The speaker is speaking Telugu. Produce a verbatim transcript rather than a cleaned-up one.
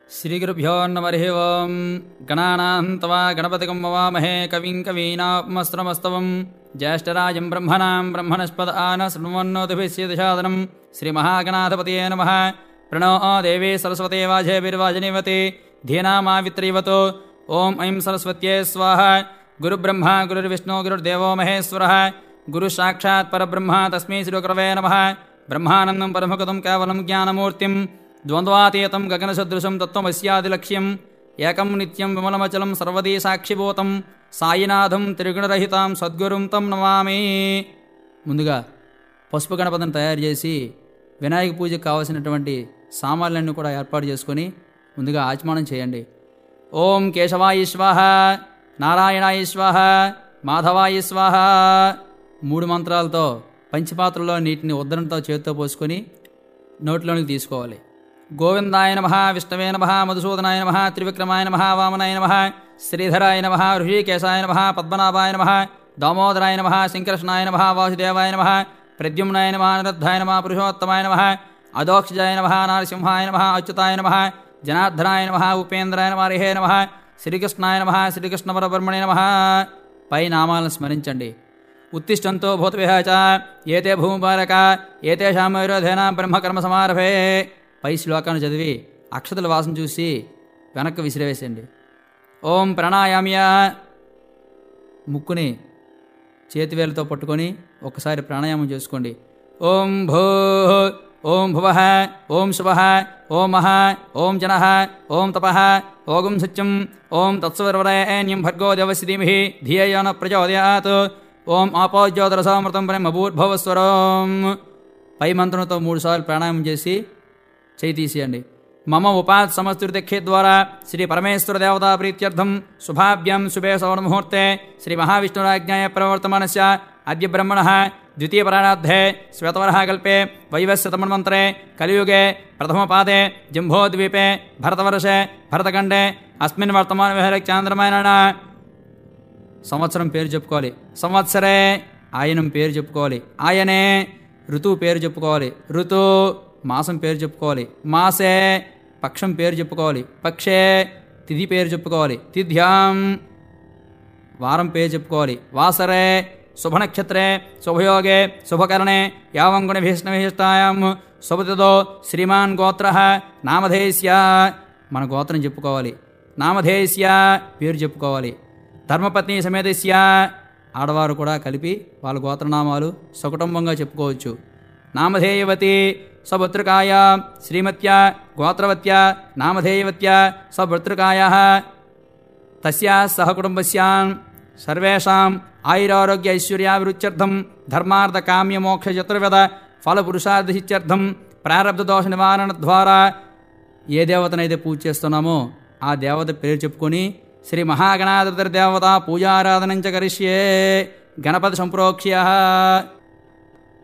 శ్రీగురుభ్యో నమః. ఓం గణానాం త్వా గణపతిగం వవామహే కవిం కవీనాపుమస్త్రమస్తవం జ్యేష్ఠరాజం బ్రహ్మణాం బ్రహ్మణస్పద ఆన శృణ్వన్నోతిభిస్సిదశాదనం శ్రీమహాగణాధిపతయే నమః. ప్రణో దేవీ సరస్వతే వాజేభిర్వాజనివతి ధీనామావిత్రీవతో. ఓం ఐం సరస్వత్యే స్వాహ. గురుబ్రహ్మ గురుర్విష్ణు గురుర్దేవో మహేశ్వరః. గురు సాక్షాత్ పరబ్రహ్మ తస్మై శ్రీగురవే నమః. బ్రహ్మానందం పరమగతం కేవలం జ్ఞానమూర్తిం ద్వంద్వాతీతం గగనసదృశం తత్వమస్యాదిలక్ష్యం ఏకం నిత్యం విమలమచలం సర్వదీ సాక్షిభూతం సాయినాథం త్రిగుణరహితాం సద్గురుం తం నమామి. ముందుగా పసుపు గణపతిని తయారు చేసి వినాయక పూజకు కావలసినటువంటి సామాన్లన్నీ కూడా ఏర్పాటు చేసుకొని ముందుగా ఆచమనం చేయండి. ఓం కేశవాయ స్వాహ, నారాయణాయ స్వాహ, మాధవాయ స్వాహ. మూడు మంత్రాలతో పంచపాత్రలో నీటిని ఉద్దరణతో చేతితో పోసుకొని నోట్లోనికి తీసుకోవాలి. గోవిందాయ నమః, విష్ణవే నమః, మధుసూదనాయ నమః, త్రివిక్రమాయ నమః, వామనాయ నమః, శ్రీధరాయ నమః, ఋషికేశాయ నమః, పద్మనాభాయ నమః, దామోదరాయ నమః, శంకర్షణాయ నమః, వాసుదేవాయ నమః, ప్రద్యుమ్నాయ నమః, నిరుద్ధాయ నమః, పురుషోత్తమాయ నమః, అదోక్షజాయ నమః, నరసింహాయ నమః, అచ్యుతాయ నమః, జనార్దనాయ నమః, ఉపేంద్రాయ నమః, హరే నమః, శ్రీకృష్ణాయ నమః, శ్రీకృష్ణ పరబ్రహ్మణే నమః. పై నామాలను స్మరించండి. ఉత్తిష్టంతో భూతవిహాచ ఏతే భూమిపాలక ఏతేషాం వైరోధేన బ్రహ్మకర్మ సమారభే. పై శ్లోకాన్ని చదివి అక్షతల వాసన చూసి వెనక్కి విసిరేవేసండి. ఓం ప్రాణాయామ్య. ముక్కుని చేతివేలతో పట్టుకొని ఒకసారి ప్రాణాయామం చేసుకోండి. ఓం భూ, ఓం భువః, ఓం శుభః, ఓం మహ, ఓం జనః, ఓం తపః, ఓం సత్యం, ఓం తత్సవితుర్వరేణ్యం భర్గో దేవస్య ధీమహి ధియో యో నః ప్రచోదయాత్. ఓం ఆపోజ్యోతిరసామృతం బ్రహ్మభూర్భువస్వరం. పై మంత్రంతో మూడు సార్లు ప్రాణాయామం చేసి చేయి తీసేయండి. మమ ఉపాత్ సమస్తుతి ద్వారా శ్రీ పరమేశ్వర దేవతా ప్రీత్యర్థం శుభాభ్యాం శుభే సవర్ముహూర్తే శ్రీ మహావిష్ణురాజ్ఞాయ ప్రవర్తమానస్య అద్య బ్రహ్మణః ద్వితీయ పరార్థే శ్వేతవరః కల్పే వైవస్వతమన్వంతరే కలియుగే ప్రథమపాదే జంబోద్వీపే భరతవర్షే భరతఖండే అస్మిన్ వర్తమాన విహార చాంద్రమాయణ. సంవత్సరం పేరు చెప్పుకోవాలి. సంవత్సరే. ఆయనం పేరు చెప్పుకోవాలి. ఆయనే. ఋతువు పేరు చెప్పుకోవాలి. ఋతు. మాసం పేరు చెప్పుకోవాలి. మాసే. పక్షం పేరు చెప్పుకోవాలి. పక్షే. తిథి పేరు చెప్పుకోవాలి. తిథ్యాం. వారం పేరు చెప్పుకోవాలి. వాసరే. శుభనక్షత్రే శుభయోగే శుభకరణే యావం గుణ భీష్ణవిశిష్టాయాం శుభతిథో శ్రీమాన్ గోత్ర నామధేయస్య. మన గోత్రం చెప్పుకోవాలి. నామధేయస్య పేరు చెప్పుకోవాలి. ధర్మపత్ని సమేతస్య. ఆడవారు కూడా కలిపి వాళ్ళ గోత్రనామాలు సకుటుంబంగా చెప్పుకోవచ్చు. నామధేయవతి సభృతృకాయ శ్రీమత్య గోత్రవత్య నామధేయవత్య సభృతృకాయ తస్యా సహకుటుంబస్యాం సర్వేషాం ఆయురారోగ్య ఐశ్వర్యాభివృద్ధ్యర్థం ధర్మార్థ కామ్య మోక్ష చతుర్వేద ఫలపురుషార్థిత్యర్థం ప్రారబ్ధ దోష నివారణ ద్వారా ఏ దేవతనైతే పూజ చేస్తున్నామో ఆ దేవత పేరు చెప్పుకొని శ్రీ మహాగణాధిపతి దేవత పూజారాధనంచ కరిష్యే. గణపతి సంప్రోక్ష్య.